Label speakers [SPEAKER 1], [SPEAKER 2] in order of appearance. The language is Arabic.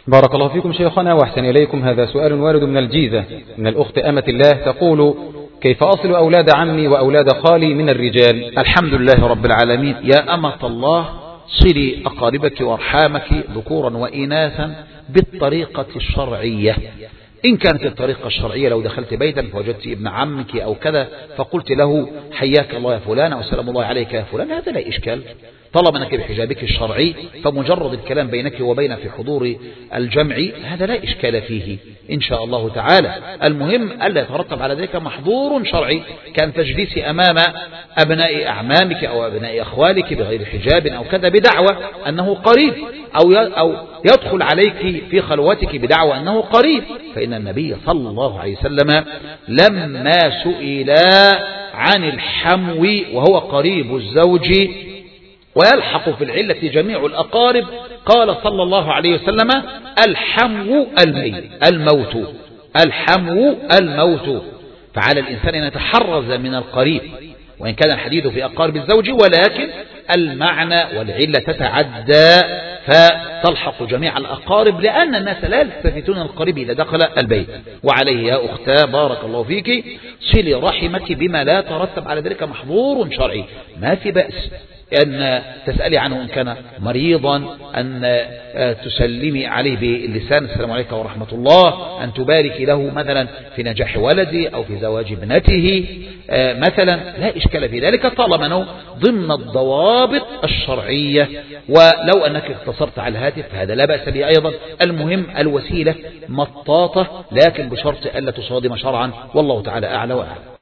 [SPEAKER 1] بارك الله فيكم شيخنا وأحسن إليكم. هذا سؤال وارد من الجيزة من الأخت أمة الله، تقول: كيف أصل أولاد عمي وأولاد خالي من الرجال؟
[SPEAKER 2] الحمد لله رب العالمين. يا أمة الله، صلي أقاربك وأرحامك ذكورا وإناثا بالطريقة الشرعية. إن كانت الطريقة الشرعية لو دخلت بيتا فوجدت ابن عمك أو كذا فقلت له حياك الله يا فلان أو سلام الله عليك يا فلان، هذا لا إشكال طالما أنك بحجابك الشرعي، فمجرد الكلام بينك وبين في حضور الجمع هذا لا إشكال فيه إن شاء الله تعالى. المهم ألا يترتب على ذلك محظور شرعي، كان تجليس أمام أبناء أعمامك أو أبناء أخوالك بغير حجاب أو كذا بدعوى أنه قريب، أو يدخل عليك في خلوتك بدعوى أنه قريب. فإن النبي صلى الله عليه وسلم لما سئل عن الحمو وهو قريب الزوج ويلحق في العلة جميع الأقارب قال صلى الله عليه وسلم: الحمو الموت، الحمو الموت. فعلى الإنسان أن يتحرز من القريب وإن كان الحديث في أقارب الزوج، ولكن المعنى والعلة تتعدى فتلحق جميع الأقارب، لأن الناس لا يلتفتون القريب إذا دخل البيت. وعليه يا أختاه بارك الله فيك صلي رحمك بما لا ترتب على ذلك محظور شرعي. ما في بأس أن تسألي عنه إن كان مريضا، أن تسلمي عليه باللسان السلام عليكم ورحمة الله، أن تباركي له مثلا في نجاح ولدي أو في زواج ابنته مثلا، لا إشكال في ذلك طالما أنه ضمن الضوابط الشرعية. ولو أنك اقتصرت على الهاتف فهذا لا بأس به أيضا. المهم الوسيلة مطاطة، لكن بشرط ألا تصادم شرعا، والله تعالى أعلى وأعلم.